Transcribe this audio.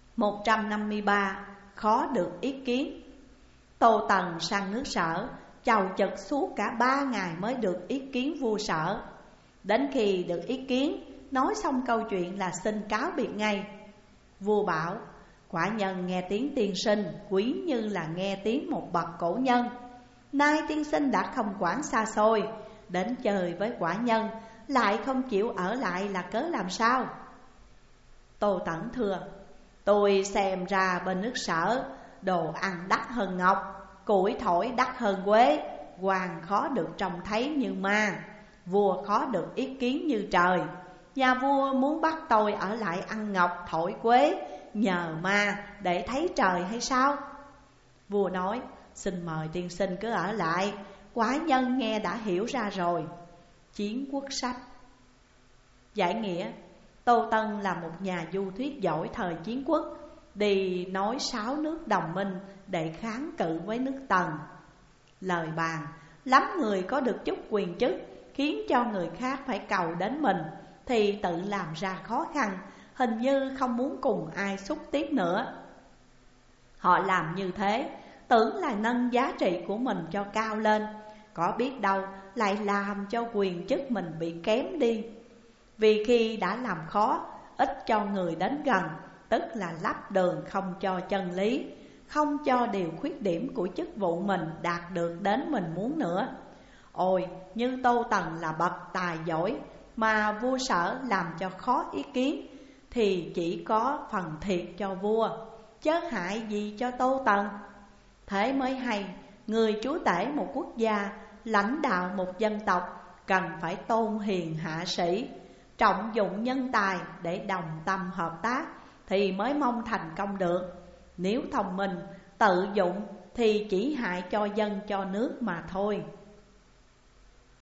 153. Khó được ý kiến. Tô Tần sang nước Sở, chầu chực suốt cả 3 ngày mới được ý kiến vua Sở. Đến khi được ý kiến, nói xong câu chuyện là xin cáo biệt ngay. Vua bảo: quả nhân nghe tiếng tiên sinh quý như là nghe tiếng một bậc cổ nhân. Nay tiên sinh đã không quản xa xôi, đến chơi với quả nhân, lại không chịu ở lại là cớ làm sao? Tô Tẩn thưa: tôi xem ra bên nước Sở, đồ ăn đắt hơn ngọc, củi thổi đắt hơn quế, hoàng khó được trông thấy như ma, vua khó được ý kiến như trời. Nhà vua muốn bắt tôi ở lại ăn ngọc thổi quế, nhờ ma để thấy trời hay sao? Vua nói: xin mời tiên sinh cứ ở lại, quả nhân nghe đã hiểu ra rồi. Chiến quốc sách. Giải nghĩa: Tô Tân là một nhà du thuyết giỏi thời chiến quốc, đi nói 6 nước đồng minh để kháng cự với nước Tần. Lời bàn: lắm người có được chút quyền chức, khiến cho người khác phải cầu đến mình, thì tự làm ra khó khăn, hình như không muốn cùng ai xúc tiếp nữa. Họ làm như thế, tưởng là nâng giá trị của mình cho cao lên, có biết đâu lại làm cho quyền chức mình bị kém đi. Vì khi đã làm khó, ít cho người đến gần, tức là lắp đường không cho chân lý, không cho điều khuyết điểm của chức vụ mình đạt được đến mình muốn nữa. Ôi, như Tô Tần là bậc tài giỏi, mà vua Sở làm cho khó ý kiến, thì chỉ có phần thiệt cho vua, chớ hại gì cho Tô Tần. Thế mới hay, người chúa tể một quốc gia, lãnh đạo một dân tộc, cần phải tôn hiền hạ sĩ, trọng dụng nhân tài để đồng tâm hợp tác, thì mới mong thành công được. Nếu thông minh, tự dụng thì chỉ hại cho dân cho nước mà thôi.